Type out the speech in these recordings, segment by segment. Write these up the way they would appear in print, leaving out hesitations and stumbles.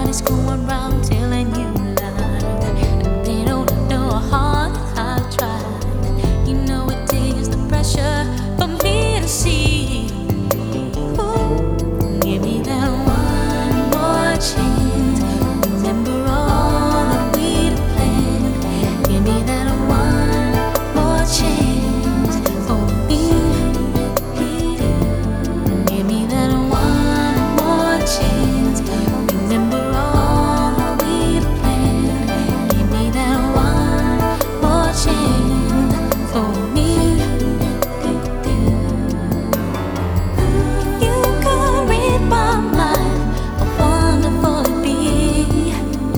Everybody's going round telling you lies, and they don't know how hard I tried. You know it takes the pressure for me to see. Ooh, give me that one more chance. Remember all that we'd planned. Give me that one more chance for me. Give me that one more chance. Remember all that we'd planned. Give me that one more chance for me. If you could read my mind, how wonderful it'd be.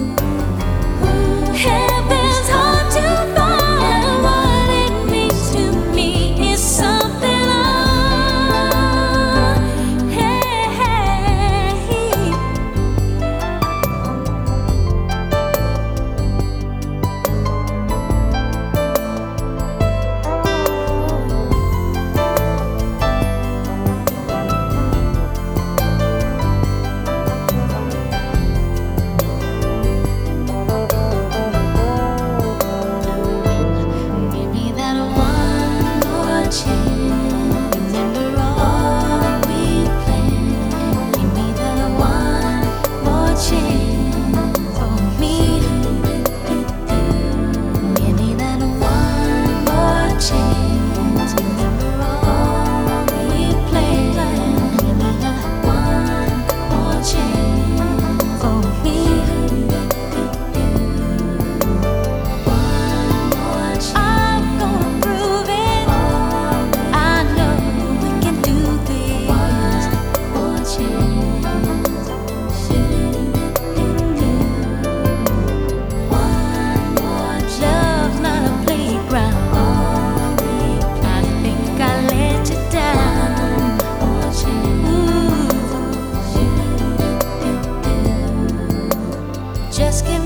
Heaven's hard to find. What it means to me is something give me that one more chance. Remember all that we planned. Give me that one more chance for me. Give me that one more chance. Remember all we planned. Give me that one more chance for me. I'm gonna prove it. I know we can do this. One more chance. Love's not a playground. I think I let you down. Ooh. Just give